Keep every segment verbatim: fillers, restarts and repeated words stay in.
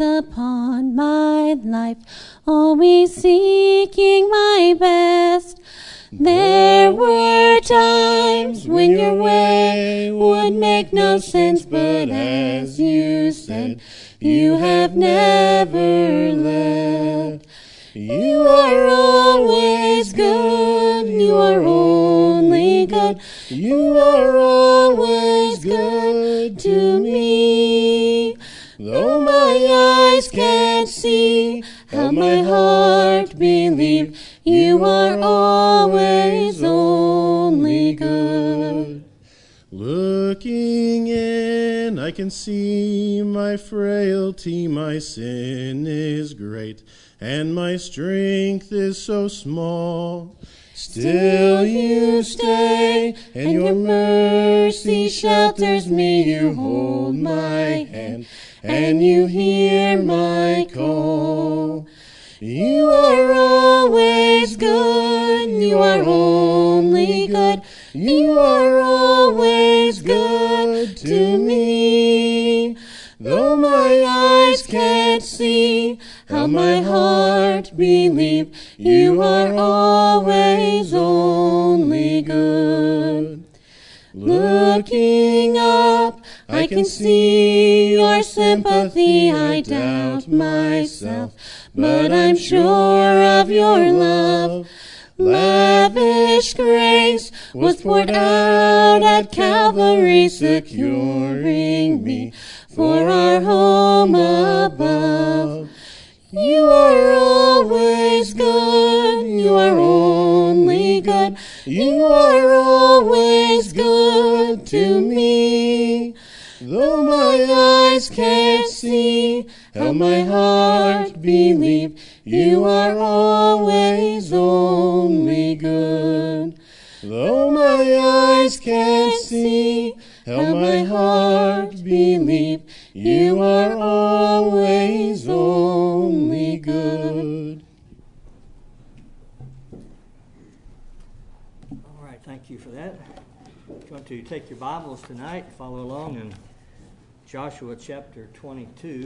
upon my life, always seeking my best. There were times when your way would make no sense, but as you said, you have never left. You are always good, you are only good, you are always good to me. Though my eyes can't see, how my heart believe, you are always only good. Looking in, I can see my frailty, my sin is great, and my strength is so small. Still you stay, and your mercy shelters me. You hold my hand, and you hear my call. You are always good, you are only good, you are always good to me. Though my eyes can't see, how my heart believe, you are always only good. Looking up, I can see your sympathy. I doubt myself, but I'm sure of your love. Lavish grace was poured out at Calvary, securing me for our home above. You are always good, you are only good, you are always good to me. Though my eyes can't see, how my heart believe, you are always only good. Though my eyes can't see, how my heart believe, you are always only good. All right, thank you for that. If you want to take your Bibles tonight, follow along in Joshua chapter twenty-two.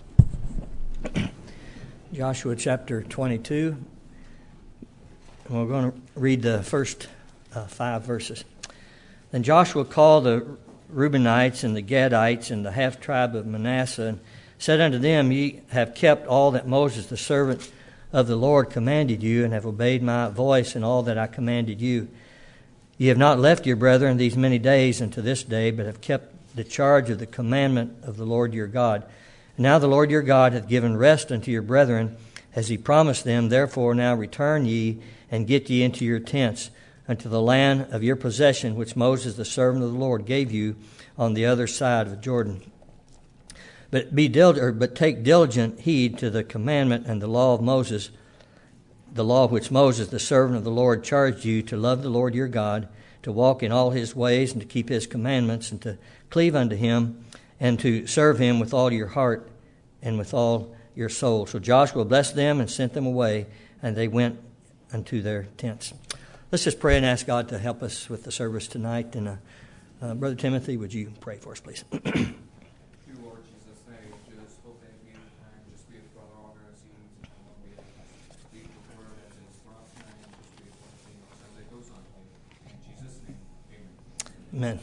Joshua chapter twenty-two. And we're going to read the first uh, five verses. Then Joshua called the Reubenites and the Gadites and the half-tribe of Manasseh, and said unto them, Ye have kept all that Moses the servant of the Lord commanded you, and have obeyed my voice in all that I commanded you. Ye have not left your brethren these many days unto this day, but have kept the charge of the commandment of the Lord your God. And now the Lord your God hath given rest unto your brethren, as he promised them. Therefore now return ye, and get ye into your tents, unto the land of your possession, which Moses the servant of the Lord gave you on the other side of Jordan. But be dil- or, but take diligent heed to the commandment and the law of Moses, the law which Moses the servant of the Lord charged you, to love the Lord your God, to walk in all his ways, and to keep his commandments, and to cleave unto him, and to serve him with all your heart and with all your soul. So Joshua blessed them and sent them away, and they went unto their tents. Let's just pray and ask God to help us with the service tonight. And uh, uh, Brother Timothy, would you pray for us, please? Lord Jesus' name, just hope that we time just be for all our sins and all we speak the word as it's last night and just be for things as it goes on. In Jesus' name, amen. Amen.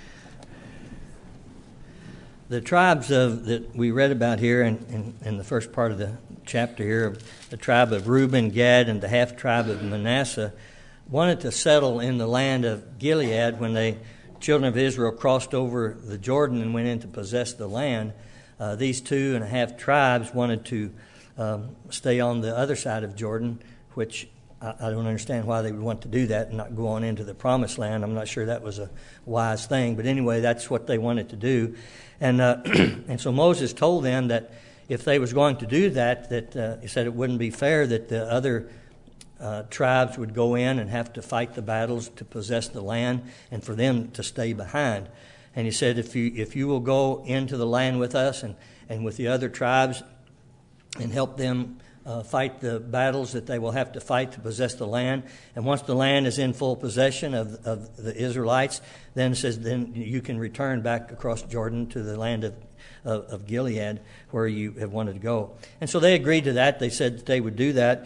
The tribes of that we read about here in, in, in the first part of the chapter here, the tribe of Reuben, Gad, and the half-tribe of Manasseh, wanted to settle in the land of Gilead when the children of Israel crossed over the Jordan and went in to possess the land. Uh, these two and a half tribes wanted to um, stay on the other side of Jordan, which I, I don't understand why they would want to do that and not go on into the promised land. I'm not sure that was a wise thing. But anyway, that's what they wanted to do. And uh, and so Moses told them that if they was going to do that, that uh, he said it wouldn't be fair that the other uh, tribes would go in and have to fight the battles to possess the land, and for them to stay behind. And he said, if you if you will go into the land with us and, and with the other tribes and help them uh, fight the battles that they will have to fight to possess the land, and once the land is in full possession of, of the Israelites, then it says then you can return back across Jordan to the land of of, of Gilead, where you have wanted to go. And so they agreed to that. They said that they would do that,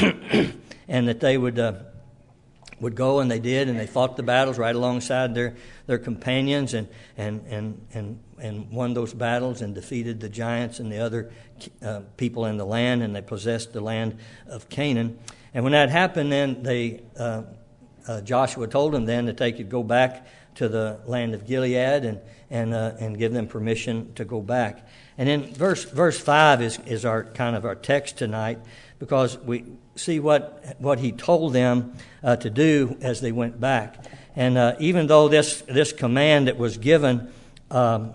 and that they would uh, would go, and they did, and they fought the battles right alongside their, their companions, and and and and and won those battles and defeated the giants and the other uh, people in the land, and they possessed the land of Canaan. And when that happened, then they uh, uh, Joshua told them then that they could go back to the land of Gilead and and uh, and give them permission to go back. And then verse verse five is is our kind of our text tonight, because we see what what he told them uh, to do as they went back. And uh, even though this this command that was given um,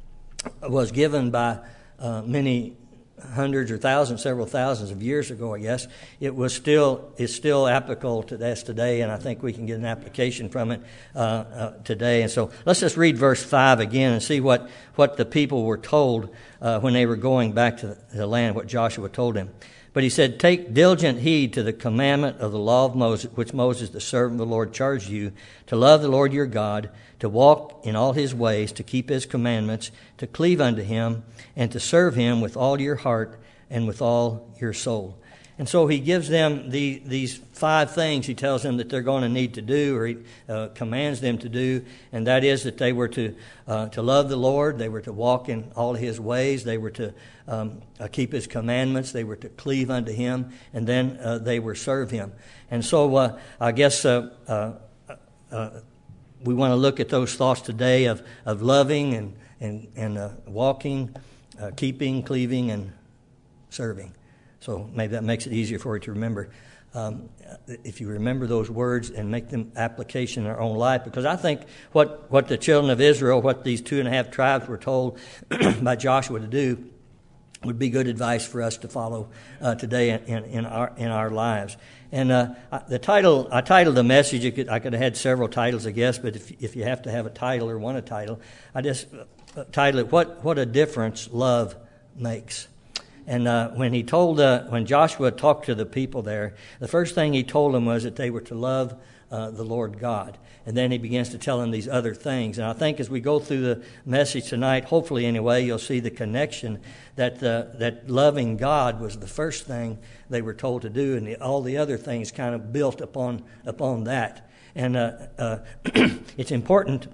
was given by uh, many hundreds or thousands, several thousands of years ago, I guess, it was still is still applicable to us today, and I think we can get an application from it uh, uh, today. And so let's just read verse five again and see what, what the people were told uh, when they were going back to the land, what Joshua told them. But he said, "Take diligent heed to the commandment of the law of Moses, which Moses, the servant of the Lord, charged you, to love the Lord your God, to walk in all his ways, to keep his commandments, to cleave unto him, and to serve him with all your heart and with all your soul." And so he gives them the, these five things he tells them that they're going to need to do, or he uh, commands them to do, and that is that they were to uh, to love the Lord, they were to walk in all his ways, they were to um, uh, keep his commandments, they were to cleave unto him, and then uh, they were serve him. And so uh, I guess uh, uh, uh, we want to look at those thoughts today of, of loving and, and, and uh, walking, uh, keeping, cleaving, and serving. So maybe that makes it easier for you to remember. Um, if you remember those words and make them application in our own life, because I think what, what the children of Israel, what these two and a half tribes were told by Joshua to do, would be good advice for us to follow uh, today in, in our in our lives. And uh, the title, I titled the message. You could, I could have had several titles, I guess, but if if you have to have a title or want a title, I just uh, titled it "What What a Difference Love Makes." And uh, when he told, uh, when Joshua talked to the people there, the first thing he told them was that they were to love uh, the Lord God. And then he begins to tell them these other things. And I think as we go through the message tonight, hopefully anyway, you'll see the connection that uh, that loving God was the first thing they were told to do, and the, all the other things kind of built upon upon that. And uh, uh, it's important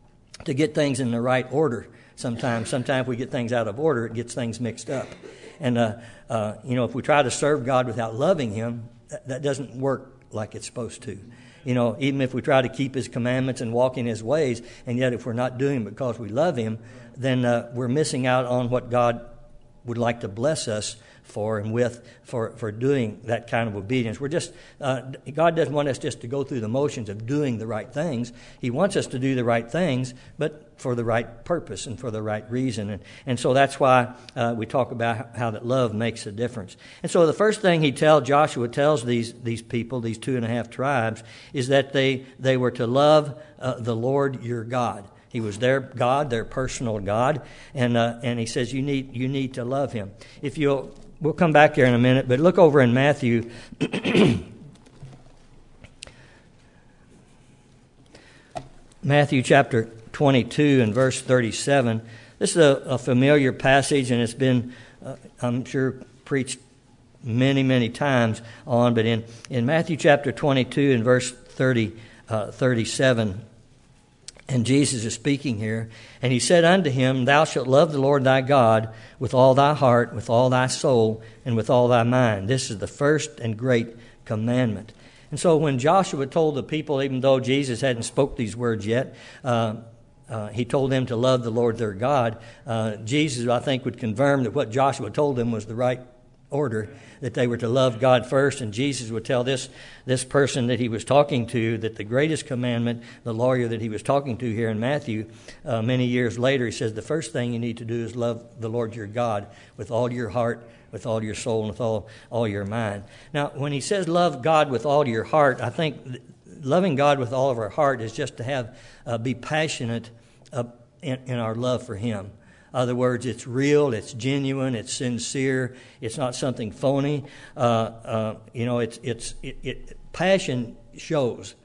to get things in the right order. Sometimes, sometimes we get things out of order; it gets things mixed up. And, uh, uh, you know, if we try to serve God without loving him, that, that doesn't work like it's supposed to. You know, even if we try to keep his commandments and walk in his ways, and yet if we're not doing it because we love him, then uh, we're missing out on what God would like to bless us for and with for, for doing that kind of obedience. We're just, uh, God doesn't want us just to go through the motions of doing the right things. He wants us to do the right things, but for the right purpose and for the right reason. And, and so that's why uh, we talk about how that love makes a difference. And so the first thing he tells, Joshua tells these these people, these two and a half tribes, is that they, they were to love uh, the Lord your God. He was their God, their personal God, and uh, and he says you need you need to love him. If you'll, we'll come back here in a minute, but look over in Matthew. Matthew chapter twenty-two and verse thirty-seven. This is a, a familiar passage, and it's been, uh, I'm sure, preached many, many times on. But in, in Matthew chapter twenty-two and verse thirty, uh, thirty-seven, and Jesus is speaking here, and he said unto him, "Thou shalt love the Lord thy God with all thy heart, with all thy soul, and with all thy mind. This is the first and great commandment." And so when Joshua told the people, even though Jesus hadn't spoke these words yet, uh, uh, he told them to love the Lord their God. Uh, Jesus, I think, would confirm that what Joshua told them was the right order, that they were to love God first. And Jesus would tell this this person that he was talking to that the greatest commandment, the lawyer that he was talking to here in Matthew, uh, many years later, he says the first thing you need to do is love the Lord your God with all your heart, with all your soul, and with all, all your mind. Now, when he says love God with all your heart, I think loving God with all of our heart is just to have uh, be passionate uh, in, in our love for him. In other words, it's real, it's genuine, it's sincere, it's not something phony. Uh, uh, you know, it's it's it, it, passion shows.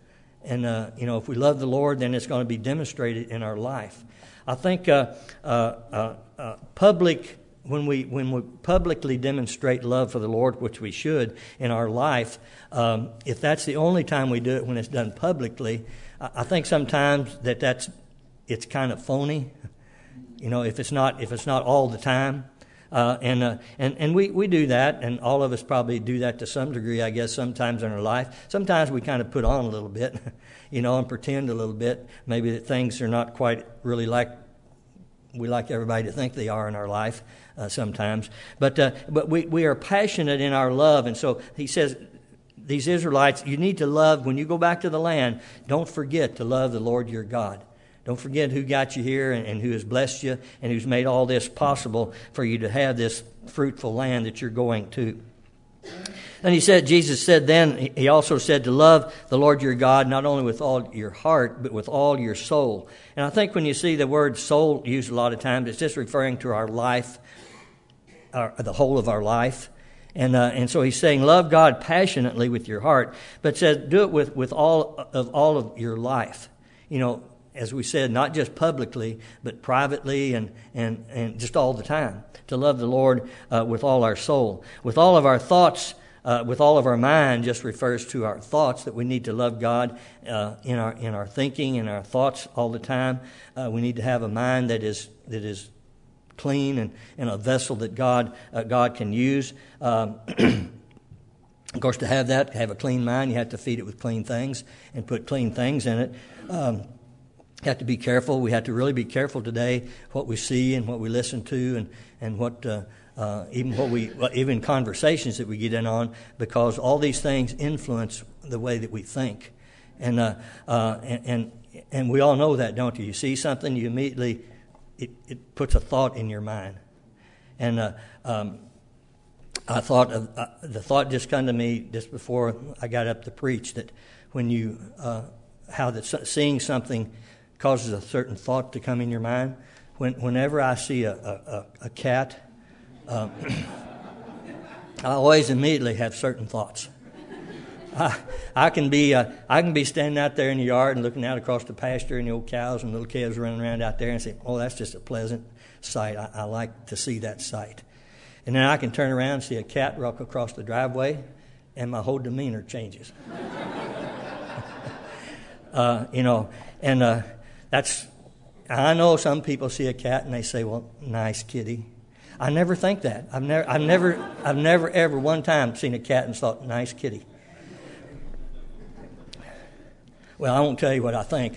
and uh, you know, if we love the Lord, then it's going to be demonstrated in our life. I think uh, uh, uh, uh, public when we when we publicly demonstrate love for the Lord, which we should in our life, um, if that's the only time we do it, when it's done publicly, I, I think sometimes that that's it's kind of phony. You know, if it's not if it's not all the time. Uh, and uh, and and we, we do that, and all of us probably do that to some degree, I guess, sometimes in our life. Sometimes we kind of put on a little bit, you know, and pretend a little bit, maybe that things are not quite really like we like everybody to think they are in our life uh, sometimes. But uh, but we, we are passionate in our love, and so he says, these Israelites, you need to love, when you go back to the land, don't forget to love the Lord your God. Don't forget who got you here and, and who has blessed you and who's made all this possible for you to have this fruitful land that you're going to. And he said, Jesus said then, he also said to love the Lord your God not only with all your heart, but with all your soul. And I think when you see the word soul used a lot of times, it's just referring to our life, our, the whole of our life. And uh, and so he's saying, love God passionately with your heart, but says do it with, with all of all of your life. You know, as we said, not just publicly, but privately and, and, and just all the time. To love the Lord uh, with all our soul. With all of our thoughts, uh, with all of our mind, just refers to our thoughts, that we need to love God uh, in our in our thinking and our thoughts all the time. Uh, we need to have a mind that is that is clean and, and a vessel that God uh, God can use. Um, of course, to have that, to have a clean mind, you have to feed it with clean things and put clean things in it. Um, We have to be careful. We have to really be careful today what we see and what we listen to, and and what uh, uh, even what we even conversations that we get in on, because all these things influence the way that we think, and uh, uh, and, and and we all know that, don't you? You see something, you immediately it, it puts a thought in your mind, and uh, um, I thought of, uh, the thought just come to me just before I got up to preach, that when you uh, how that seeing something causes a certain thought to come in your mind. When, whenever I see a, a, a cat, um, I always immediately have certain thoughts. I, I can be uh, I can be standing out there in the yard and looking out across the pasture and the old cows and little calves running around out there and say, "Oh, that's just a pleasant sight. I, I like to see that sight." And then I can turn around and see a cat walk across the driveway, and my whole demeanor changes. uh, you know, and. Uh, That's, I know some people see a cat and they say, "Well, nice kitty." I never think that. I've never, I've never, I've never ever one time seen a cat and thought, "Nice kitty." Well, I won't tell you what I think,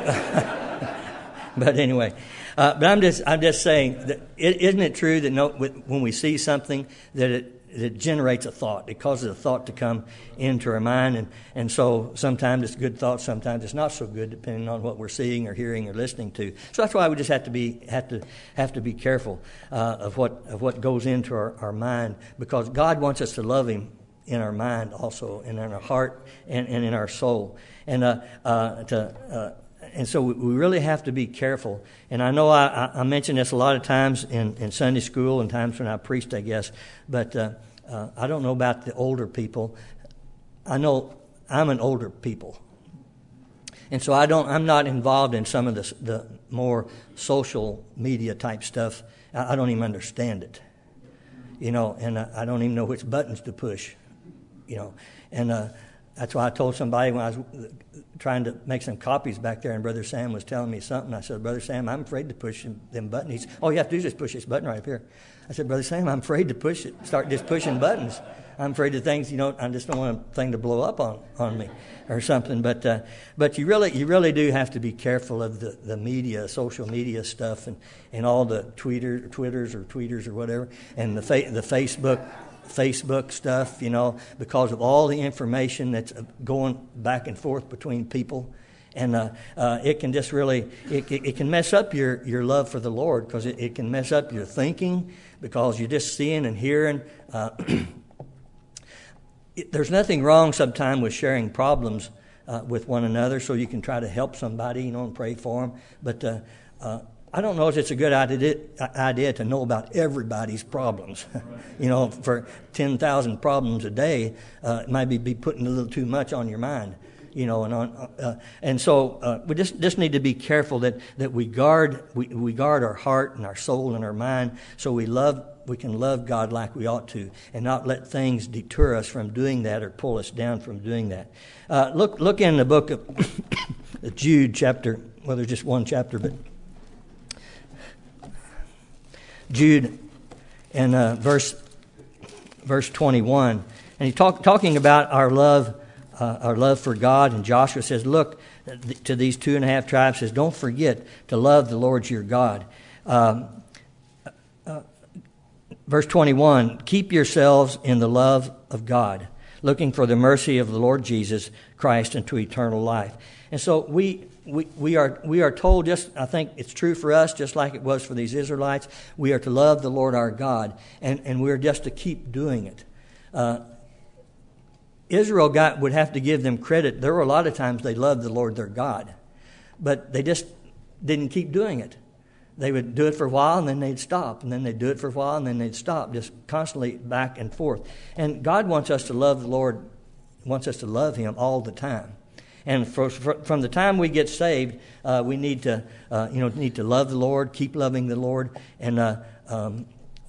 but anyway. Uh, but I'm just, I'm just saying that it, isn't it true that no, when we see something that it. It generates a thought. It causes a thought to come into our mind, and, and so sometimes it's good thoughts, sometimes it's not so good, depending on what we're seeing or hearing or listening to. So that's why we just have to be have to have to be careful uh, of what of what goes into our, our mind, because God wants us to love Him in our mind also, and in our heart, and, and in our soul, and uh, uh, to. Uh, And so we really have to be careful. And I know I, I mention this a lot of times in, in Sunday school and times when I preached, I guess. But uh, uh, I don't know about the older people. I know I'm an older people. And so I don't, I'm not involved in some of the, the more social media type stuff. I, I don't even understand it. You know, and I, I don't even know which buttons to push. You know, and uh, that's why I told somebody when I was trying to make some copies back there, and Brother Sam was telling me something. I said, "Brother Sam, I'm afraid to push them, them buttons." He said, "All you have to do is just push this button right up here." I said, "Brother Sam, I'm afraid to push it, start just pushing buttons. I'm afraid of things, you know, I just don't want a thing to blow up on, on me or something." But uh, but you really you really do have to be careful of the, the media, social media stuff, and, and all the Twitter, Twitters or tweeters or whatever, and the fa- the Facebook. Facebook stuff, you know, because of all the information that's going back and forth between people, and uh, uh, it can just really it, it, it can mess up your, your love for the Lord, because it, it can mess up your thinking, because you're just seeing and hearing. Uh, it, there's nothing wrong sometimes with sharing problems uh, with one another, so you can try to help somebody, you know, and pray for them. But uh, uh, I don't know if it's a good idea, idea to know about everybody's problems. You know, for ten thousand problems a day, uh, it might be, be putting a little too much on your mind. you know, and on, uh, and so uh, we just just need to be careful that, that we guard we, we guard our heart and our soul and our mind, so we love we can love God like we ought to, and not let things deter us from doing that or pull us down from doing that. Uh, look look in the book of Jude, chapter well, there's just one chapter, but Jude, and uh, verse verse twenty-one, and he's talk, talking about our love. Uh, our love for God, and Joshua says, look th- to these two and a half tribes, says, don't forget to love the Lord your God. Um, uh, verse twenty-one, keep yourselves in the love of God, looking for the mercy of the Lord Jesus Christ unto eternal life. And so we we we are we are told, just I think it's true for us, just like it was for these Israelites, we are to love the Lord our God, and, and we're just to keep doing it. Uh, Israel got would have to give them credit. There were a lot of times they loved the Lord their God, but they just didn't keep doing it. They would do it for a while, and then they'd stop, and then they'd do it for a while, and then they'd stop, just constantly back and forth. And God wants us to love the Lord, wants us to love Him all the time. And for, for, from the time we get saved, uh, we need to, uh, you know, need to love the Lord, keep loving the Lord, and uh, um,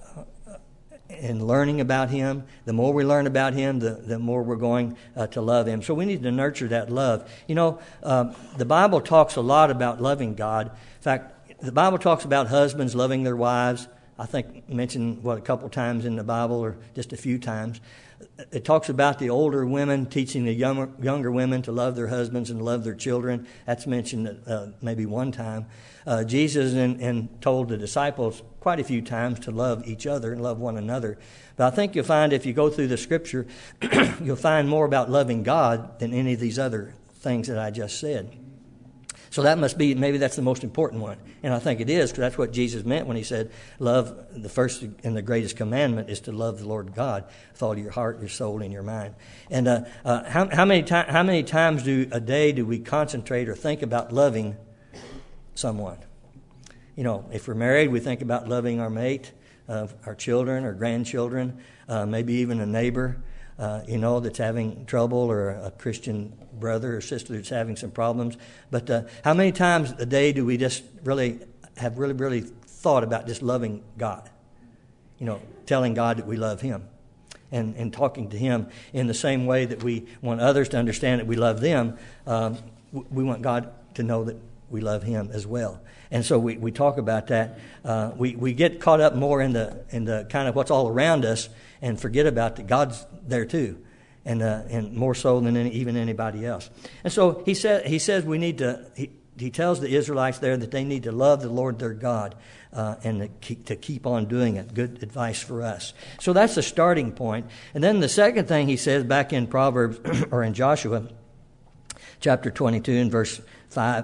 and learning about Him. The more we learn about Him, the, the more we're going uh, to love Him. So we need to nurture that love. You know, um, the Bible talks a lot about loving God. In fact, the Bible talks about husbands loving their wives. I think mentioned what a couple times in the Bible, or just a few times. It talks about the older women teaching the younger, younger women to love their husbands and love their children. That's mentioned uh, maybe one time. Uh, Jesus and, and told the disciples quite a few times to love each other and love one another. But I think you'll find if you go through the Scripture, you'll find more about loving God than any of these other things that I just said. So that must be, maybe that's the most important one. And I think it is, because that's what Jesus meant when He said, love, the first and the greatest commandment is to love the Lord God with all your heart, your soul, and your mind. And uh, uh, how, how many ti- how many times do a day do we concentrate or think about loving someone? You know, if we're married, we think about loving our mate, uh, our children, our grandchildren, uh, maybe even a neighbor. Uh, you know, that's having trouble, or a Christian brother or sister that's having some problems. But uh, how many times a day do we just really have really, really thought about just loving God? You know, telling God that we love Him, and, and talking to Him in the same way that we want others to understand that we love them. Um, we want God to know that we love Him as well. And so we, we talk about that. Uh, we, we get caught up more in the in the kind of what's all around us, and forget about that God's there too, and uh, and more so than any, even anybody else. And so he said he says we need to. He, he tells the Israelites there that they need to love the Lord their God, uh, and to keep, to keep on doing it. Good advice for us. So that's the starting point. And then the second thing he says back in Proverbs or in Joshua, chapter twenty-two and verse five.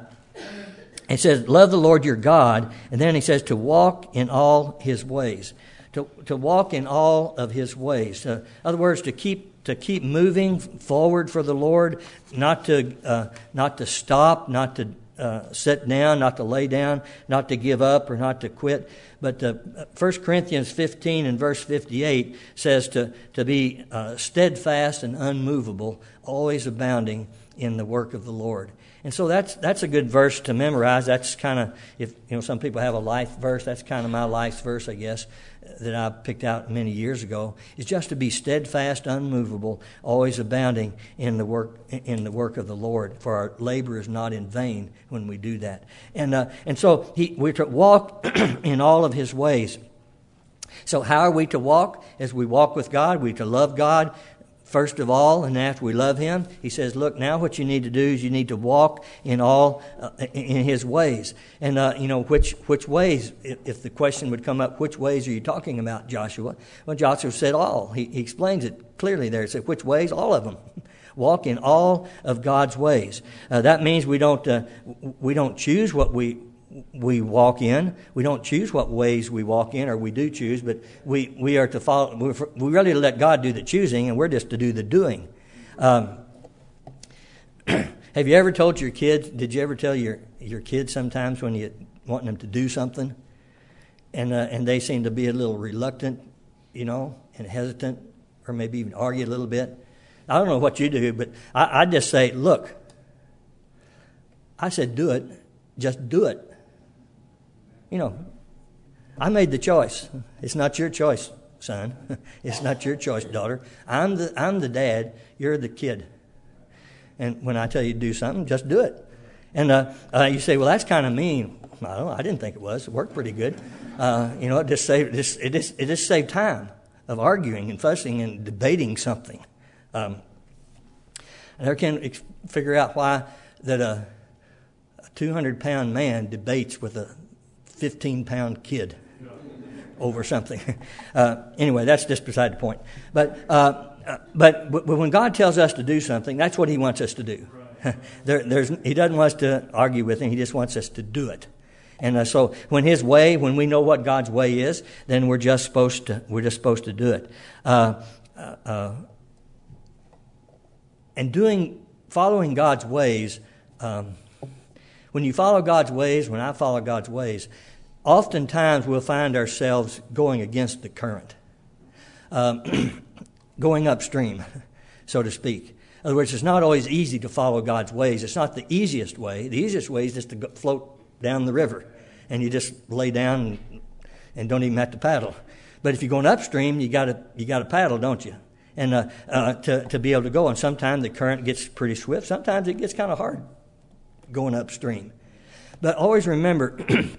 It says, love the Lord your God, and then he says to walk in all His ways. To to walk in all of His ways. Uh, in other words, to keep to keep moving forward for the Lord, not to uh, not to stop, not to uh, sit down, not to lay down, not to give up or not to quit. But uh, First Corinthians fifteen and verse fifty-eight says to to be uh, steadfast and unmovable, always abounding in the work of the Lord. And so that's that's a good verse to memorize. That's kind of, if you know, some people have a life verse. That's kind of my life verse, I guess, that I picked out many years ago. Is just to be steadfast, unmovable, always abounding in the work in the work of the Lord. For our labor is not in vain when we do that. And uh, and so he, we're to walk in all of His ways. So how are we to walk? As we walk with God, we're to love God first of all, and after we love Him, He says, look, now what you need to do is you need to walk in all, uh, in His ways. And, uh, you know, which which ways, if, if the question would come up, which ways are you talking about, Joshua? Well, Joshua said all. He, he explains it clearly there. He said, which ways? All of them. Walk in all of God's ways. Uh, that means we don't uh, we don't choose what we we walk in. We don't choose what ways we walk in, or we do choose, but we, we are to follow. We really let God do the choosing, and we're just to do the doing. Um, have you ever told your kids? Did you ever tell your your kids sometimes when you want them to do something, and uh, and they seem to be a little reluctant, you know, and hesitant, or maybe even argue a little bit? I don't know what you do, but I, I just say, look, I said, do it. Just do it. You know, I made the choice. It's not your choice, son. It's not your choice, daughter. I'm the I'm the dad. You're the kid. And when I tell you to do something, just do it. And uh, uh, you say, well, that's kind of mean. I don't know. I didn't think it was. It worked pretty good. Uh, you know, it just saved it just, it just it just saved time of arguing and fussing and debating something. Um, I never can ex- figure out why that a, a two hundred pound man debates with a fifteen pound kid over something. Uh, anyway, that's just beside the point. But, uh, uh, but but when God tells us to do something, that's what He wants us to do. there, there's, he doesn't want us to argue with Him. He just wants us to do it. And uh, so when His way, when we know what God's way is, then we're just supposed to we're just supposed to do it. Uh, uh, uh, and doing following God's ways. Um, when you follow God's ways, when I follow God's ways, oftentimes we'll find ourselves going against the current, um, going upstream, so to speak. In other words, it's not always easy to follow God's ways. It's not the easiest way. The easiest way is just to go, float down the river, and you just lay down and, and don't even have to paddle. But if you're going upstream, you got to you got to paddle, don't you? And uh, uh, to to be able to go. And sometimes the current gets pretty swift. Sometimes it gets kind of hard going upstream. But always remember,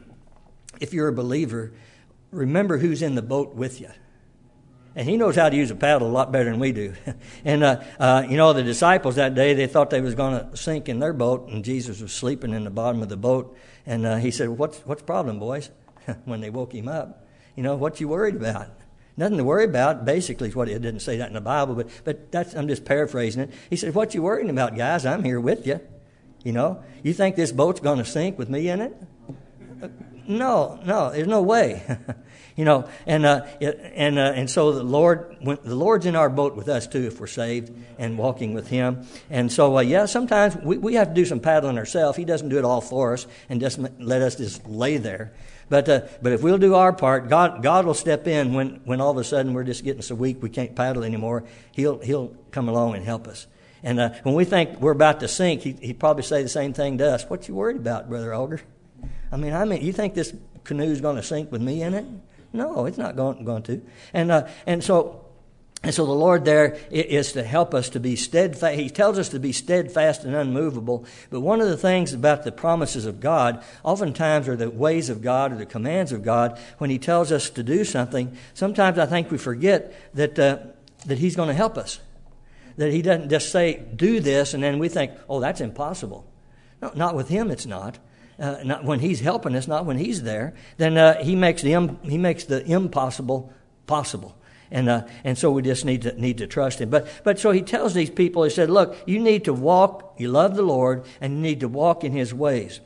if you're a believer, remember who's in the boat with you. And He knows how to use a paddle a lot better than we do. and, uh, uh, you know, the disciples that day, they thought they was going to sink in their boat, and Jesus was sleeping in the bottom of the boat. And uh, He said, what's what's the problem, boys? When they woke Him up. You know, what you worried about? Nothing to worry about, basically, is what it didn't say that in the Bible, but but that's I'm just paraphrasing it. He said, what you worrying about, guys? I'm here with you. You know, you think this boat's going to sink with me in it? Uh, no, no, there's no way. You know, and uh, and uh, and so the Lord, when, the Lord's in our boat with us too, if we're saved and walking with Him. And so, uh, yeah, sometimes we, we have to do some paddling ourselves. He doesn't do it all for us and just let us just lay there. But uh, but if we'll do our part, God God will step in when, when all of a sudden we're just getting so weak we can't paddle anymore. He'll He'll come along and help us. And uh, when we think we're about to sink, he, he'd probably say the same thing to us. What you worried about, Brother Olger? I mean, I mean, you think this canoe's going to sink with me in it? No, it's not going, going to. And uh, and so and so the Lord there is to help us to be steadfast. He tells us to be steadfast and unmovable. But one of the things about the promises of God, oftentimes, are the ways of God or the commands of God. When He tells us to do something, sometimes I think we forget that uh, that He's going to help us. That He doesn't just say, do this, and then we think, oh, that's impossible. No, not with Him, it's not. Uh, not when He's helping us, not when He's there. Then uh, He makes the um, He makes the impossible possible, and uh, and so we just need to need to trust Him. But but so He tells these people, He said, look, you need to walk. You love the Lord, and you need to walk in His ways.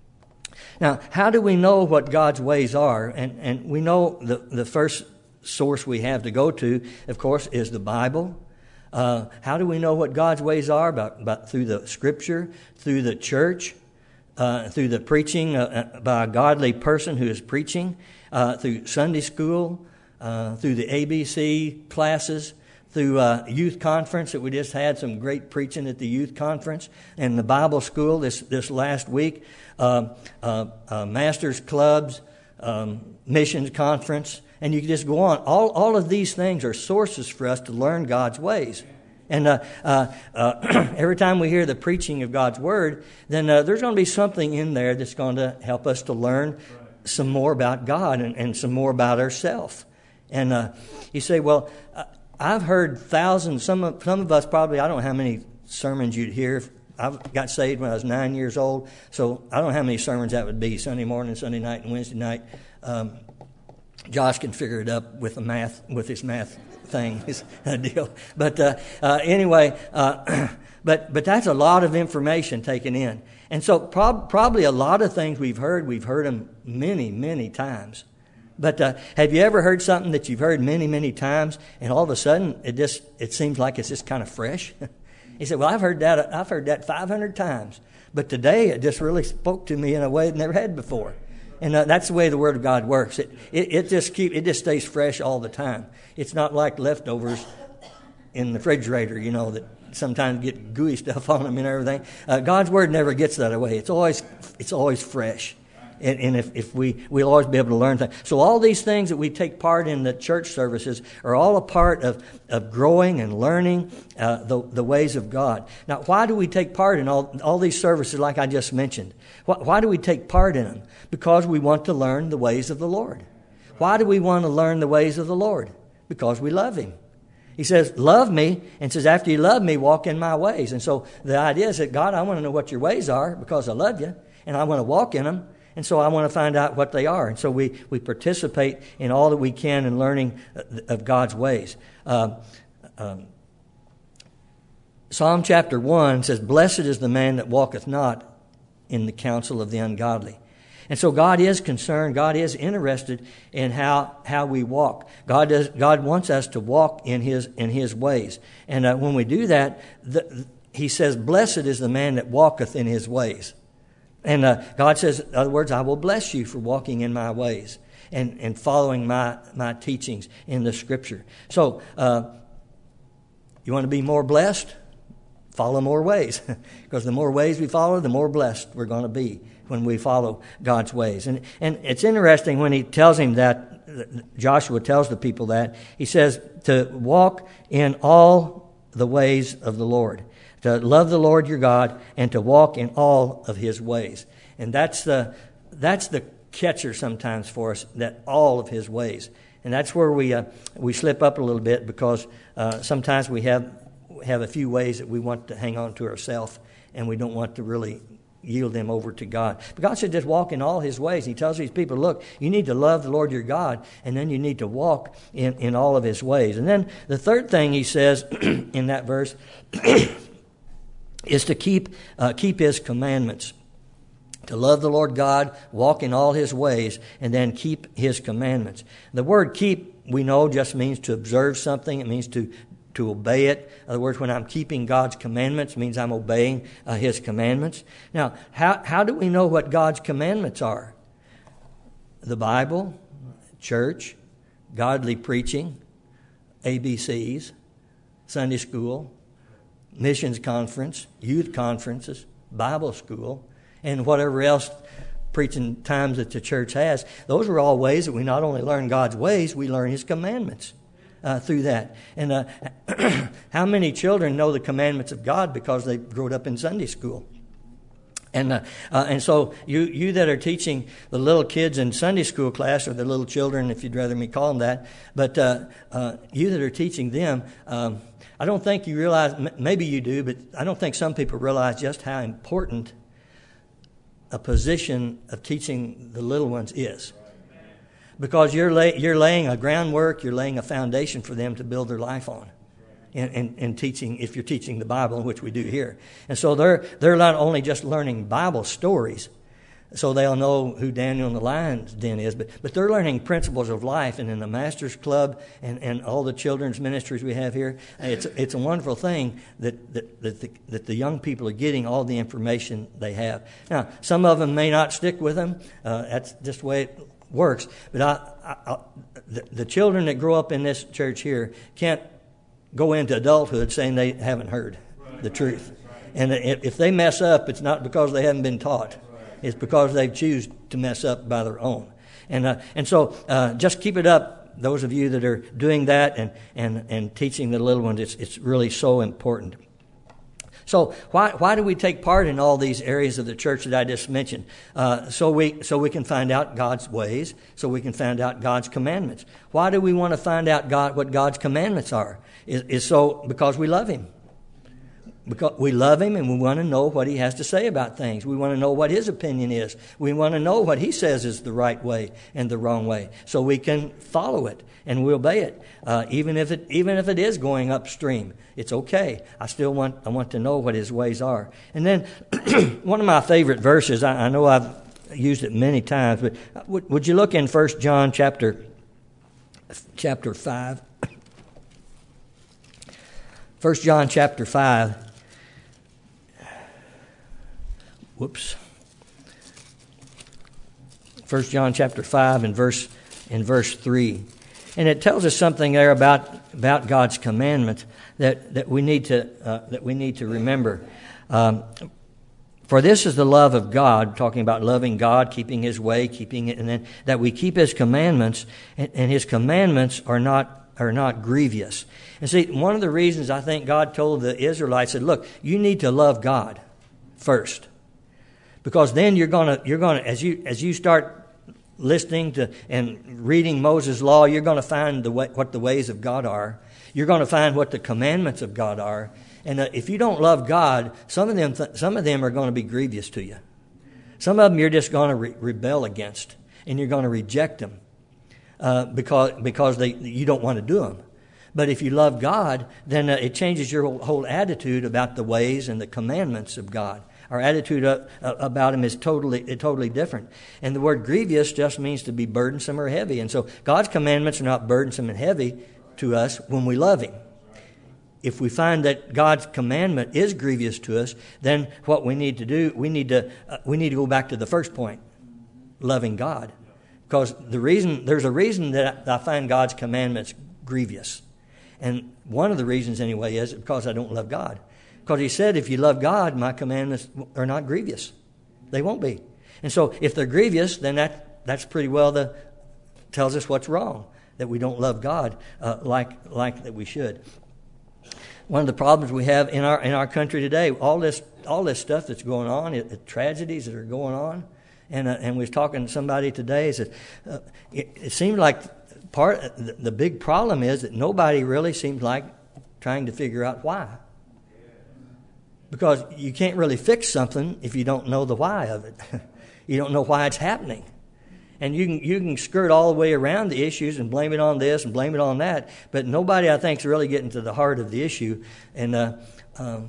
Now, how do we know what God's ways are? And and we know the the first source we have to go to, of course, is the Bible. Uh, how do we know what God's ways are? About, about through the Scripture, through the church, uh, through the preaching uh, by a godly person who is preaching, uh, through Sunday school, uh, through the A B C classes, through uh, youth conference that we just had some great preaching at the youth conference, and the Bible school this this last week, uh, uh, uh, masters clubs, um, missions conference. And you can just go on. All all of these things are sources for us to learn God's ways. And uh, uh, uh, every time we hear the preaching of God's Word, then uh, there's going to be something in there that's going to help us to learn some more about God and, and some more about ourselves. And uh, you say, well, I've heard thousands, some of, some of us probably, I don't know how many sermons you'd hear. I got saved when I was nine years old, so I don't know how many sermons that would be, Sunday morning, Sunday night, and Wednesday night. Um Josh can figure it up with the math, with his math thing, his deal. But uh, uh, anyway, uh, but but that's a lot of information taken in, and so prob- probably a lot of things we've heard, we've heard them many, many times. But uh, have you ever heard something that you've heard many, many times, and all of a sudden it just it seems like it's just kind of fresh? He said, "Well, I've heard that I've heard that five hundred times, but today it just really spoke to me in a way it never had before." And uh, that's the way the Word of God works. It, it it just keep it just stays fresh all the time. It's not like leftovers in the refrigerator, you know, that sometimes get gooey stuff on them and everything. Uh, God's Word never gets that away. It's always it's always fresh. And, and if, if we, we'll always be able to learn things. So all these things that we take part in the church services are all a part of, of growing and learning uh, the, the ways of God. Now, why do we take part in all, all these services like I just mentioned? Why, why do we take part in them? Because we want to learn the ways of the Lord. Why do we want to learn the ways of the Lord? Because we love Him. He says, love me, and says, after you love me, walk in my ways. And so the idea is that, God, I want to know what your ways are because I love you, and I want to walk in them. And so I want to find out what they are. And so we, we participate in all that we can in learning of God's ways. Uh, um, Psalm chapter one says, blessed is the man that walketh not in the counsel of the ungodly. And so God is concerned, God is interested in how, how we walk. God does, God wants us to walk in His, in His ways. And uh, when we do that, the, He says, blessed is the man that walketh in His ways. And uh, God says, in other words, I will bless you for walking in my ways and, and following my, my teachings in the Scripture. So, uh, you want to be more blessed? Follow more ways. Because the more ways we follow, the more blessed we're going to be when we follow God's ways. And, and it's interesting when he tells him that, Joshua tells the people that, he says to walk in all the ways of the Lord. To love the Lord your God and to walk in all of His ways. And that's the that's the catcher sometimes for us, that all of His ways. And that's where we uh, we slip up a little bit because uh, sometimes we have have a few ways that we want to hang on to ourselves and we don't want to really yield them over to God. But God said just walk in all His ways. He tells these people, look, you need to love the Lord your God and then you need to walk in, in all of His ways. And then the third thing He says in that verse is to keep uh, keep His commandments. To love the Lord God, walk in all His ways, and then keep His commandments. The word keep, we know, just means to observe something. It means to, to obey it. In other words, when I'm keeping God's commandments, it means I'm obeying uh, His commandments. Now, how, how do we know what God's commandments are? The Bible, church, godly preaching, A B Cs, Sunday school, missions conference, youth conferences, Bible school, and whatever else preaching times that the church has. Those are all ways that we not only learn God's ways, we learn His commandments uh, through that. And uh, how many children know the commandments of God because they grew up in Sunday school? And uh, uh, and so you, you that are teaching the little kids in Sunday school class, or the little children, if you'd rather me call them that, but uh, uh, you that are teaching them, um, I don't think you realize, maybe you do, but I don't think some people realize just how important a position of teaching the little ones is. Because you're lay, you're laying a groundwork, you're laying a foundation for them to build their life on. In, in, in teaching, if you're teaching the Bible, which we do here. And so they're they're not only just learning Bible stories, so they'll know who Daniel in the lion's den is, but, but they're learning principles of life. And in the Master's Club and, and all the children's ministries we have here, it's it's a wonderful thing that that that the, that the young people are getting all the information they have. Now, some of them may not stick with them. Uh, that's just the way it works. But I, I, I, the, the children that grow up in this church here can't go into adulthood saying they haven't heard the truth. And if they mess up, it's not because they haven't been taught. It's because they choose to mess up by their own. And uh, and so uh, just keep it up, those of you that are doing that and, and, and teaching the little ones. It's it's really so important. So why why do we take part in all these areas of the church that I just mentioned? Uh, so we so we can find out God's ways, so we can find out God's commandments. Why do we want to find out God what God's commandments are? Is, is so because we love Him. Because we love Him and we want to know what He has to say about things. We want to know what His opinion is. We want to know what He says is the right way and the wrong way, so we can follow it and we obey it. Uh, even if it even if it is going upstream, it's okay. I still want I want to know what His ways are. And then one of my favorite verses. I, I know I've used it many times, but would, would you look in First John chapter chapter five? First John chapter five. Whoops. First John chapter five and verse in verse three. and it tells us something there about about God's commandments that, that we need to uh, that we need to remember. Um, For this is the love of God, talking about loving God, keeping His way, keeping it, and then that we keep His commandments, and, and His commandments are not are not grievous. And see, one of the reasons I think God told the Israelites, said, "Look, you need to love God first, because then you're gonna you're gonna as you as you start listening to and reading Moses' law, you're going to find the way, what the ways of God are. You're going to find what the commandments of God are." And uh, if you don't love God, some of them th- some of them are going to be grievous to you. Some of them you're just going to re- rebel against, and you're going to reject them uh, because because they you don't want to do them. But if you love God, then uh, it changes your whole, whole attitude about the ways and the commandments of God. Our attitude uh, uh, about Him is totally uh, totally different. And the word grievous just means to be burdensome or heavy. And so God's commandments are not burdensome and heavy to us when we love Him. If we find that God's commandment is grievous to us, then what we need to do, we need to uh, we need to go back to the first point, loving God, because the reason there's a reason that I find God's commandments grievous, and one of the reasons anyway is because I don't love God. Because He said, if you love God, my commandments are not grievous; they won't be. And so, if they're grievous, then that that's pretty well the tells us what's wrong, that we don't love God uh, like like that we should. One of the problems we have in our in our country today, all this all this stuff that's going on, it, it, tragedies that are going on, and uh, and we was talking to somebody today. Said uh, it, it seems like part the, the big problem is that nobody really seems like trying to figure out why, because you can't really fix something if you don't know the why of it. You don't know why it's happening. And you can you can skirt all the way around the issues and blame it on this and blame it on that, but nobody, I think, is really getting to the heart of the issue. And uh, um,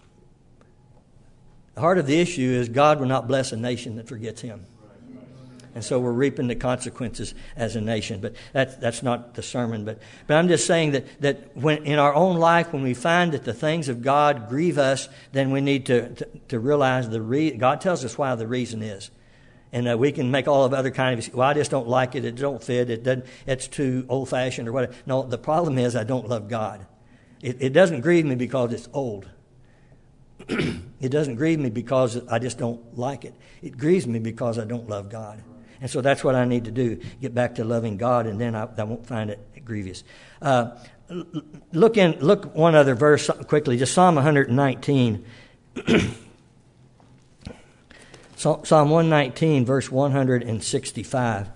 the heart of the issue is God will not bless a nation that forgets Him. And so we're reaping the consequences as a nation. But that's that's not the sermon. But but I'm just saying that that when in our own life, when we find that the things of God grieve us, then we need to to, to realize the re- God tells us why the reason is. And uh, we can make all of other kind of, well, I just don't like it, it don't fit, it doesn't, it's too old-fashioned or whatever. No, the problem is I don't love God. It, it doesn't grieve me because it's old. It doesn't grieve me because I just don't like it. It grieves me because I don't love God. And so that's what I need to do, get back to loving God, and then I, I won't find it grievous. Uh, look in, look one other verse quickly, just Psalm one nineteen. Psalm one nineteen, verse one sixty-five.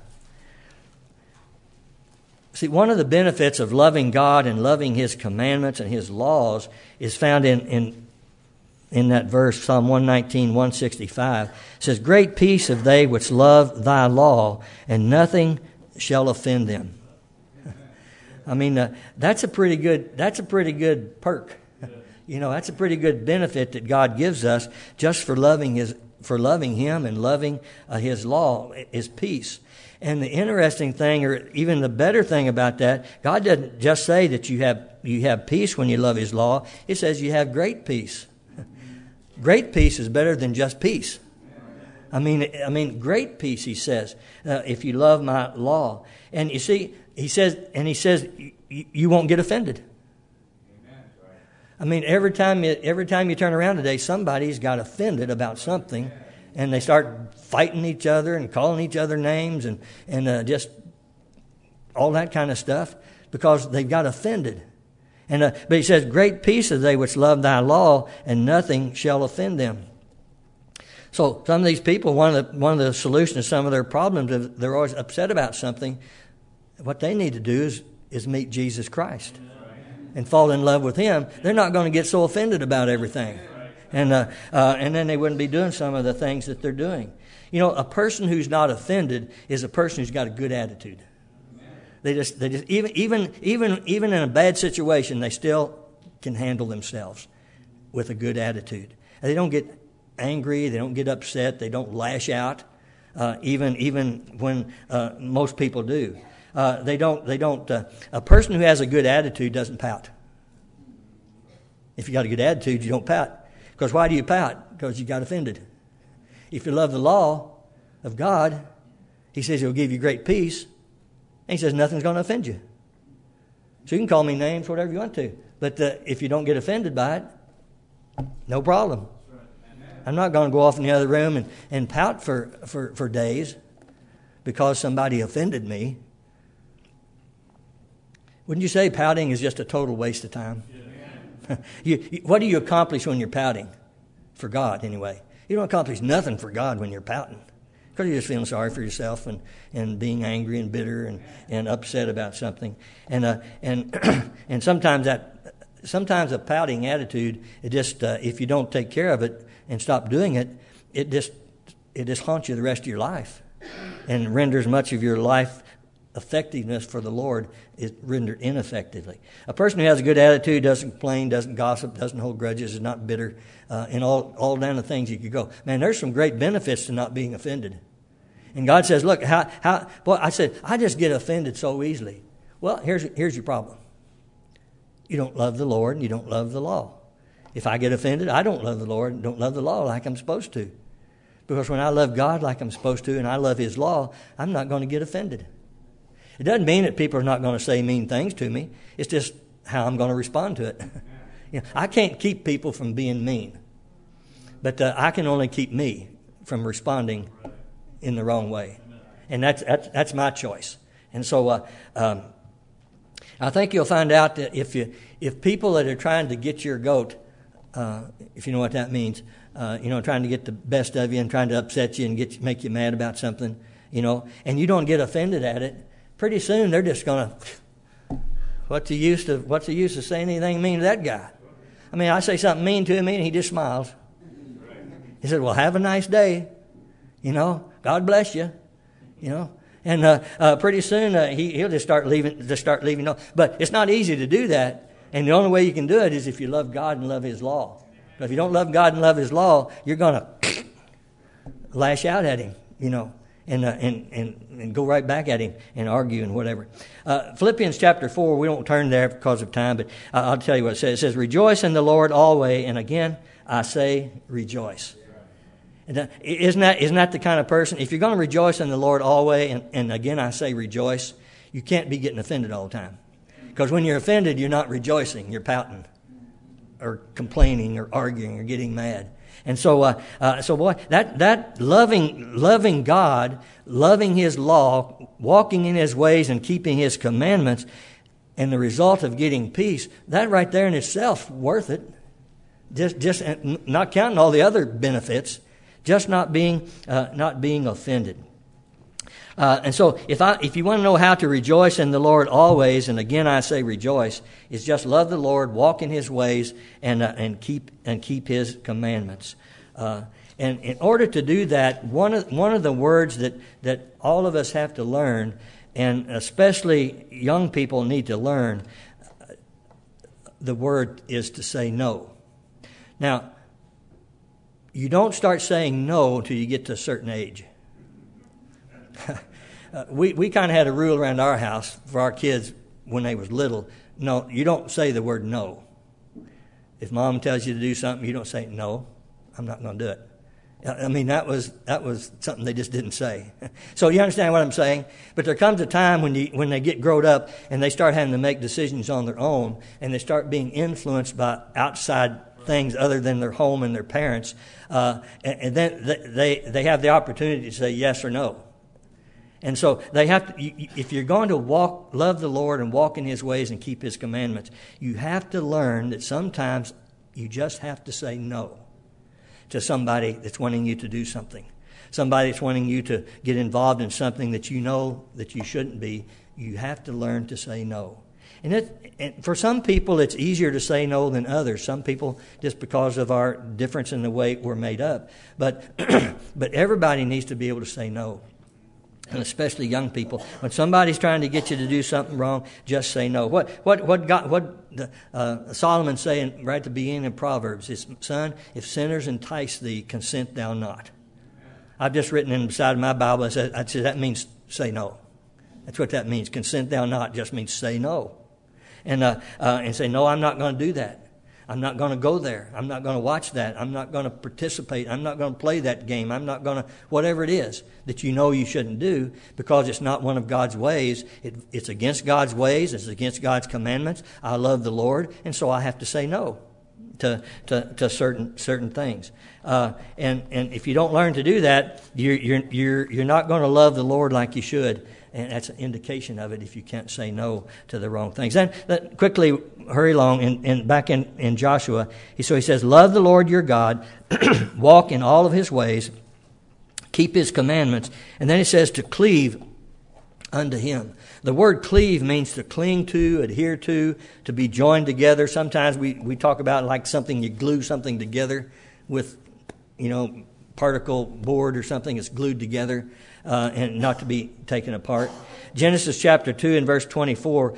See, one of the benefits of loving God and loving His commandments and His laws is found in, in, in that verse, Psalm one nineteen, one sixty-five. It says, "Great peace have they which love Thy law, and nothing shall offend them." I mean, uh, that's a pretty good, that's a pretty good perk. You know, that's a pretty good benefit that God gives us just for loving His for loving Him and loving uh, His law, is peace. And the interesting thing, or even the better thing about that, God doesn't just say that you have you have peace when you love His law. It says you have great peace. Great peace is better than just peace. I mean, I mean, great peace, He says, uh, if you love My law. And you see, He says, and He says, you, you won't get offended. I mean, every time you, every time you turn around today, somebody's got offended about something, and they start fighting each other and calling each other names and and uh, just all that kind of stuff because they got offended. And uh, but He says, "Great peace are they which love Thy law, and nothing shall offend them." So some of these people, one of the one of the solutions to some of their problems, if they're always upset about something, what they need to do is is meet Jesus Christ and fall in love with Him. They're not going to get so offended about everything. And uh, uh, and then they wouldn't be doing some of the things that they're doing. You know, a person who's not offended is a person who's got a good attitude. They just, they just even even even even in a bad situation, they still can handle themselves with a good attitude. They don't get angry. They don't get upset. They don't lash out, uh, even even when uh, most people do. Uh, they don't, they don't, uh, a person who has a good attitude doesn't pout. If you got a good attitude, you don't pout. Because why do you pout? Because you got offended. If you love the law of God, He says He'll give you great peace. And He says nothing's going to offend you. So you can call me names, whatever you want to. But uh, if you don't get offended by it, no problem. I'm not going to go off in the other room and, and pout for, for, for days because somebody offended me. Wouldn't you say pouting is just a total waste of time? Yeah. you, you, what do you accomplish when you're pouting? For God, anyway. You don't accomplish nothing for God when you're pouting. Because you're just feeling sorry for yourself and, and being angry and bitter and, and upset about something. And uh, and and sometimes that sometimes a pouting attitude, it just uh, if you don't take care of it and stop doing it, it just it just haunts you the rest of your life, and renders much of your life effectiveness for the Lord is rendered ineffectively. A person who has a good attitude, doesn't complain, doesn't gossip, doesn't hold grudges, is not bitter, uh, and all all down the things you could go. Man, there's some great benefits to not being offended. And God says, look, how how boy, I said, I just get offended so easily. Well, here's here's your problem. You don't love the Lord and you don't love the law. If I get offended, I don't love the Lord and don't love the law like I'm supposed to. Because when I love God like I'm supposed to and I love His law, I'm not going to get offended. It doesn't mean that people are not going to say mean things to me. It's just how I'm going to respond to it. You know, I can't keep people from being mean. But uh, I can only keep me from responding in the wrong way. And that's that's, that's my choice. And so uh, um, I think you'll find out that if you if people that are trying to get your goat, uh, if you know what that means, uh, you know, trying to get the best of you and trying to upset you and get make you mad about something, you know, and you don't get offended at it, pretty soon they're just going to, what's the use to what's the use of saying anything mean to that guy? I mean, I say something mean to him and he just smiles. He said, well, have a nice day. You know, God bless you. You know, and uh, uh, pretty soon uh, he, he'll just start leaving, just start leaving. But it's not easy to do that. And the only way you can do it is if you love God and love His law. But if you don't love God and love His law, you're going to lash out at Him, you know, and, uh, and, and, and go right back at Him and argue and whatever. Uh, Philippians chapter four, we won't turn there because of time, but uh, I'll tell you what it says. It says, rejoice in the Lord always. And again, I say rejoice. And isn't that, isn't that the kind of person, if you're going to rejoice in the Lord always, and, and again I say rejoice, you can't be getting offended all the time. Because when you're offended, you're not rejoicing, you're pouting or complaining or arguing or getting mad. And so, uh, uh, so boy, that that loving loving God, loving His law, walking in His ways and keeping His commandments, and the result of getting peace, that right there in itself worth it. Just just not counting all the other benefits. Just not being uh, not being offended. Uh, and so if I if you want to know how to rejoice in the Lord always, and again I say rejoice, is just love the Lord, walk in His ways, and uh, and keep and keep His commandments. Uh, and in order to do that, one of one of the words that, that all of us have to learn, and especially young people need to learn, the word is to say no. Now, you don't start saying no until you get to a certain age. uh, we we kind of had a rule around our house for our kids when they was little. No, you don't say the word no. If Mom tells you to do something, you don't say no. I'm not going to do it. I mean, that was that was something they just didn't say. So you understand what I'm saying? But there comes a time when you when they get grown up and they start having to make decisions on their own, and they start being influenced by outside things other than their home and their parents, uh, and, and then they they have the opportunity to say yes or no. And so they have to. You, if you're going to walk, love the Lord and walk in His ways and keep His commandments, you have to learn that sometimes you just have to say no to somebody that's wanting you to do something, somebody that's wanting you to get involved in something that you know that you shouldn't be. You have to learn to say no. And, it, and for some people, it's easier to say no than others. Some people, just because of our difference in the way we're made up. But but everybody needs to be able to say no, and especially young people. When somebody's trying to get you to do something wrong, just say no. What what what God, what the, uh, Solomon saying right at the beginning of Proverbs is, son, if sinners entice thee, consent thou not. I've just written in beside my Bible, I said, I said that means say no. That's what that means. Consent thou not just means say no. And uh, uh, and say, no, I'm not going to do that. I'm not going to go there. I'm not going to watch that. I'm not going to participate. I'm not going to play that game. I'm not going to, whatever it is that you know you shouldn't do because it's not one of God's ways. It, it's against God's ways. It's against God's commandments. I love the Lord, and so I have to say no to to, to certain certain things. Uh, and and if you don't learn to do that, you're you're you're you're not going to love the Lord like you should. And that's an indication of it if you can't say no to the wrong things. Then let, quickly hurry along. In, in, back in, in Joshua, he, so he says, love the Lord your God, walk in all of his ways, keep his commandments. And then he says to cleave unto him. The word cleave means to cling to, adhere to, to be joined together. Sometimes we, we talk about like something, you glue something together with, you know, particle board or something that's glued together. Uh, and not to be taken apart. Genesis chapter two and verse twenty-four,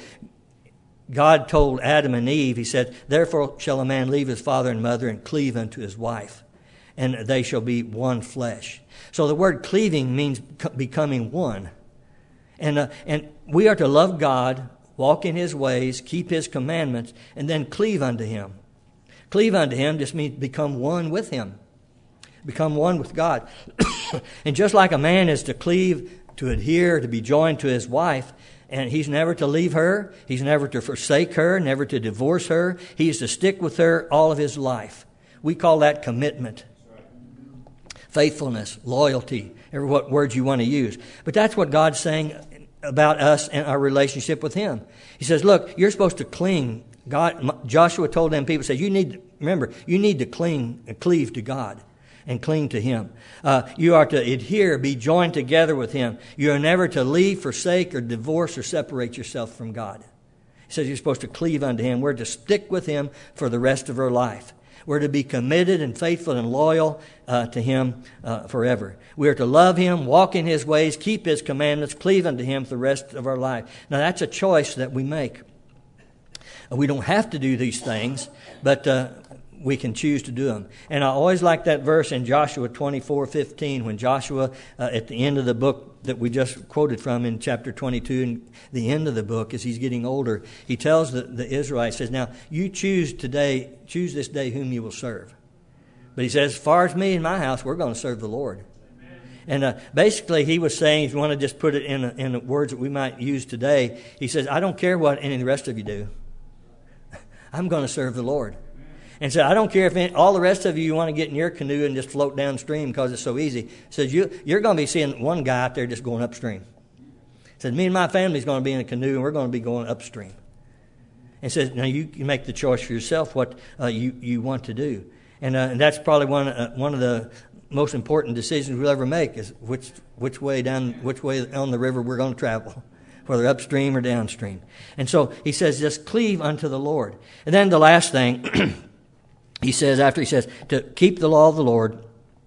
God told Adam and Eve, he said, therefore shall a man leave his father and mother and cleave unto his wife, and they shall be one flesh. So the word cleaving means becoming one. And, uh, and we are to love God, walk in his ways, keep his commandments, and then cleave unto him. Cleave unto him just means become one with him. Become one with God. And just like a man is to cleave, to adhere, to be joined to his wife, and he's never to leave her, he's never to forsake her, never to divorce her, he is to stick with her all of his life. We call that commitment. Faithfulness, loyalty, every what words you want to use. But that's what God's saying about us and our relationship with him. He says, look, you're supposed to cling. God, Joshua told them people, says, you need to, remember, you need to cling and cleave to God. And cling to him. Uh, you are to adhere, be joined together with him. You are never to leave, forsake, or divorce, or separate yourself from God. He says you're supposed to cleave unto him. We're to stick with him for the rest of our life. We're to be committed and faithful and loyal uh, to him uh, forever. We are to love him, walk in his ways, keep his commandments, cleave unto him for the rest of our life. Now that's a choice that we make. We don't have to do these things, but uh, we can choose to do them. And I always like that verse in Joshua twenty-four fifteen, when Joshua, uh, at the end of the book that we just quoted from in chapter twenty-two, and the end of the book, as he's getting older, he tells the, the Israelites, says, now, you choose today, choose this day whom you will serve. But he says, as far as me and my house, we're going to serve the Lord. Amen. And uh, basically, he was saying, if you want to just put it in, in the words that we might use today, he says, I don't care what any of the rest of you do. I'm going to serve the Lord. And so I don't care if any, all the rest of you, you want to get in your canoe and just float downstream because it's so easy. Says you, you're going to be seeing one guy out there just going upstream. Says me and my family's going to be in a canoe and we're going to be going upstream. And says now you can make the choice for yourself what uh, you you want to do. And, uh, and that's probably one uh, one of the most important decisions we'll ever make is which which way down which way on the river we're going to travel, whether upstream or downstream. And so he says just cleave unto the Lord. And then the last thing. He says, after he says, to keep the law of the Lord,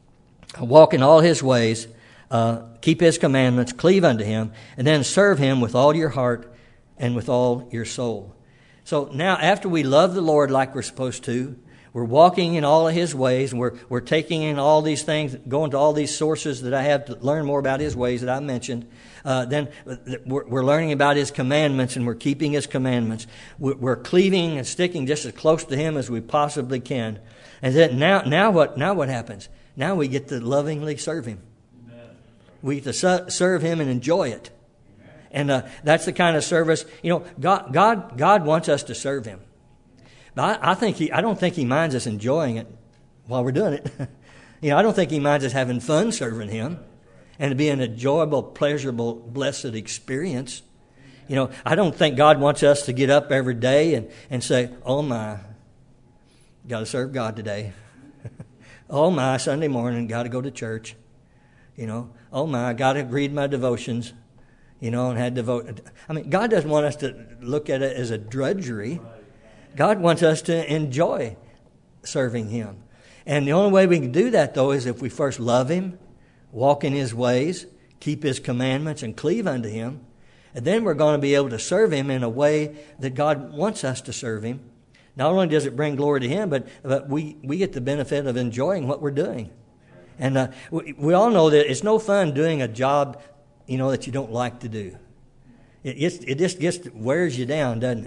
walk in all his ways, uh, keep his commandments, cleave unto him, and then serve him with all your heart and with all your soul. So now, after we love the Lord like we're supposed to, we're walking in all of his ways, and we're, we're taking in all these things, going to all these sources that I have to learn more about his ways that I mentioned. Uh, then we're, we're learning about his commandments, and we're keeping his commandments. We're, we're cleaving and sticking just as close to him as we possibly can. And then now, now what? Now what happens? Now we get to lovingly serve him. Amen. We get to su- serve him and enjoy it. Amen. And uh, that's the kind of service. You know, God, God, God wants us to serve him. But I, I think he, I don't think he minds us enjoying it while we're doing it. You know, I don't think he minds us having fun serving him. And to be an enjoyable, pleasurable, blessed experience. You know, I don't think God wants us to get up every day and, and say, oh my, got to serve God today. Oh my, Sunday morning, got to go to church. You know, oh my, I got to read my devotions. You know, and had devote. I mean, God doesn't want us to look at it as a drudgery. God wants us to enjoy serving him. And the only way we can do that, though, is if we first love him, walk in his ways, keep his commandments, and cleave unto him. And then we're going to be able to serve him in a way that God wants us to serve him. Not only does it bring glory to him, but, but we, we get the benefit of enjoying what we're doing. And uh, we, we all know that it's no fun doing a job, you know, that you don't like to do. It, it's, it just gets wears you down, doesn't it?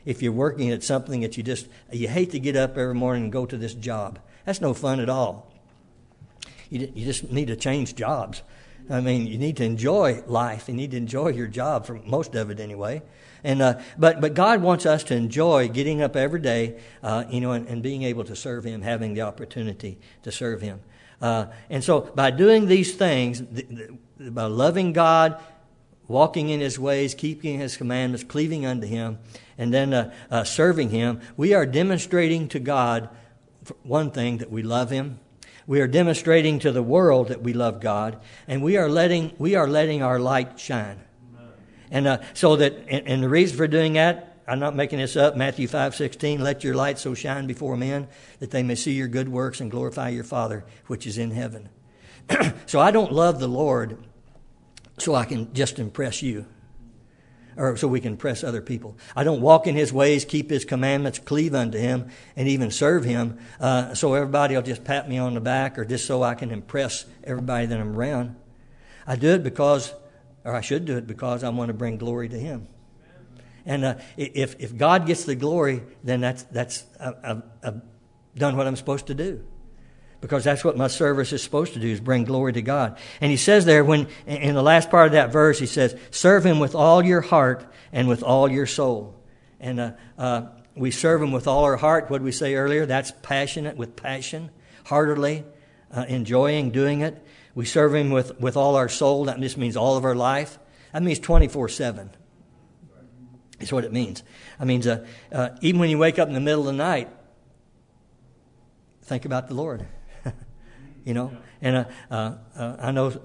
if you're working at something that you just, you hate to get up every morning and go to this job. That's no fun at all. You, you just need to change jobs. I mean, you need to enjoy life. You need to enjoy your job, for most of it anyway. And uh, but but God wants us to enjoy getting up every day, uh, you know, and, and being able to serve Him, having the opportunity to serve Him. Uh, and so by doing these things, the, the, by loving God, walking in His ways, keeping His commandments, cleaving unto Him, and then uh, uh, serving Him, we are demonstrating to God, for one thing, that we love Him. We are demonstrating to the world that we love God, and we are letting we are letting our light shine. And uh, so that, and, and the reason for doing that, I'm not making this up, Matthew five sixteen, let your light so shine before men that they may see your good works and glorify your Father which is in heaven. So I don't love the Lord so I can just impress you, or so we can impress other people. I don't walk in His ways, keep His commandments, cleave unto Him, and even serve Him uh, so everybody will just pat me on the back, or just so I can impress everybody that I'm around. I do it because, or I should do it because I want to bring glory to Him. And uh, if if God gets the glory, then that's that's I've, I've done what I'm supposed to do, because that's what my service is supposed to do, is bring glory to God. And He says there, when in the last part of that verse, He says, serve Him with all your heart and with all your soul. And uh, uh, we serve Him with all our heart. What did we say earlier? That's passionate, with passion, heartily, uh, enjoying doing it. We serve Him with, with all our soul. That just means all of our life. That means twenty-four seven. That's what it means. It means uh, uh, even when you wake up in the middle of the night, think about the Lord. You know, and uh, uh, uh, I know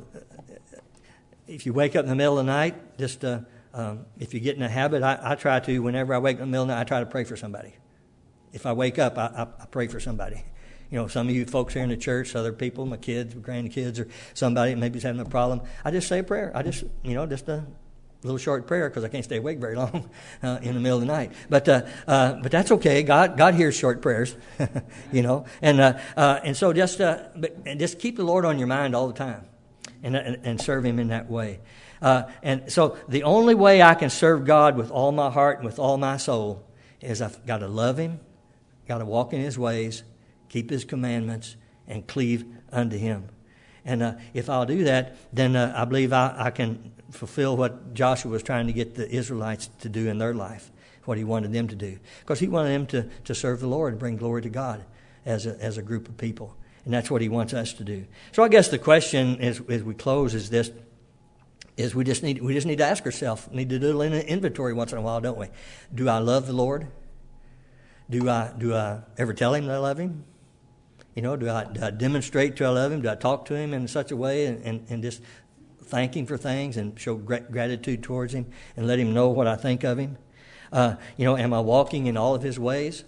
if you wake up in the middle of the night, just uh, um, if you get in a habit, I, I try to, whenever I wake up in the middle of the night, I try to pray for somebody. If I wake up, I, I, I pray for somebody. You know, some of you folks here in the church, other people, my kids, grandkids, or somebody that maybe is having a problem, I just say a prayer. I just, you know, just a little short prayer, because I can't stay awake very long uh, in the middle of the night. But uh, uh, but that's okay. God God hears short prayers, you know. And uh, uh, and so just uh, but, and just keep the Lord on your mind all the time, and and, and serve Him in that way. Uh, and so the only way I can serve God with all my heart and with all my soul is I've got to love Him, got to walk in His ways, keep His commandments, and cleave unto Him. And uh, if I'll do that, then uh, I believe I, I can fulfill what Joshua was trying to get the Israelites to do in their life, what he wanted them to do. Because he wanted them to, to serve the Lord and bring glory to God as a, as a group of people. And that's what He wants us to do. So I guess the question as, as we close is this, is we just need we just need to ask ourselves, need to do a little inventory once in a while, don't we? Do I love the Lord? Do I do I ever tell Him that I love Him? You know, do I, do I demonstrate to I love Him? Do I talk to Him in such a way and, and, and just thank Him for things and show gratitude towards Him and let Him know what I think of Him? Uh, you know, am I walking in all of His ways?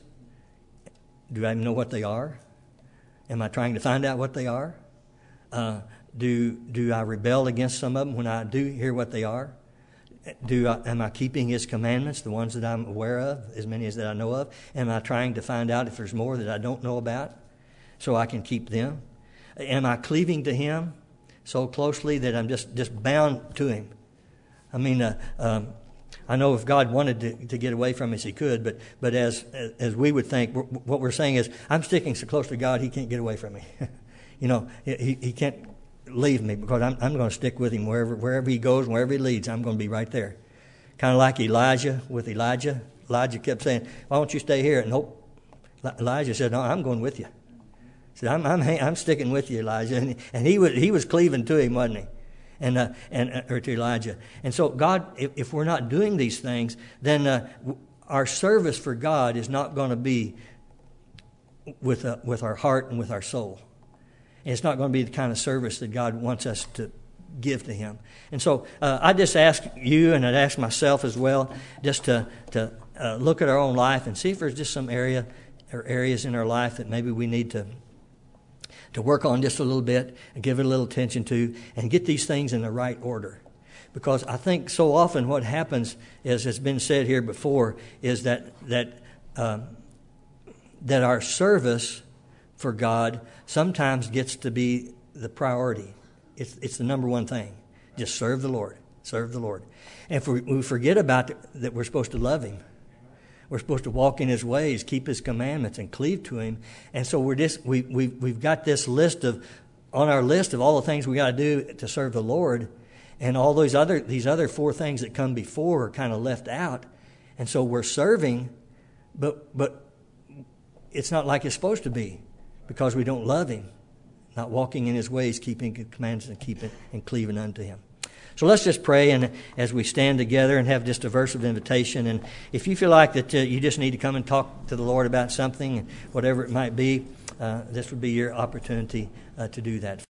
Do I even know what they are? Am I trying to find out what they are? Uh, do do I rebel against some of them when I do hear what they are? Do I, am I keeping His commandments, the ones that I'm aware of, as many as that I know of? Am I trying to find out if there's more that I don't know about so I can keep them? Am I cleaving to Him so closely that I'm just, just bound to Him? I mean, uh, um, I know if God wanted to, to get away from us, He could, but but as as we would think, we're, what we're saying is, I'm sticking so close to God, He can't get away from me. You know, he, he can't leave me, because I'm, I'm going to stick with Him wherever wherever He goes, wherever He leads. I'm going to be right there. Kind of like Elijah with Elijah. Elijah kept saying, why don't you stay here? And nope. Elijah said, no, I'm going with you. He said, I'm I'm, I'm sticking with you, Elijah. And, and he was he was cleaving to him, wasn't he? And uh, and uh, or to Elijah. And so God, if, if we're not doing these things, then uh, our service for God is not going to be with uh, with our heart and with our soul. And it's not going to be the kind of service that God wants us to give to Him. And so uh, I just ask you, and I'd ask myself as well, just to to uh, look at our own life and see if there's just some area or areas in our life that maybe we need to to work on just a little bit and give it a little attention to and get these things in the right order. Because I think so often what happens, as has been said here before, is that that um, that our service for God sometimes gets to be the priority. It's it's the number one thing. Just serve the Lord. Serve the Lord. And if we, we forget about the, that we're supposed to love Him, We're supposed to walk in His ways, keep His commandments, and cleave to Him. And so we're just we we we've got this list of on our list of all the things we got to do to serve the Lord, and all those other these other four things that come before are kind of left out. And so we're serving, but but it's not like it's supposed to be, because we don't love Him, not walking in His ways, keeping His commands, and keeping and cleaving unto Him. So let's just pray, and as we stand together and have just a verse of invitation, and if you feel like that uh, you just need to come and talk to the Lord about something, whatever it might be, uh, this would be your opportunity uh, to do that.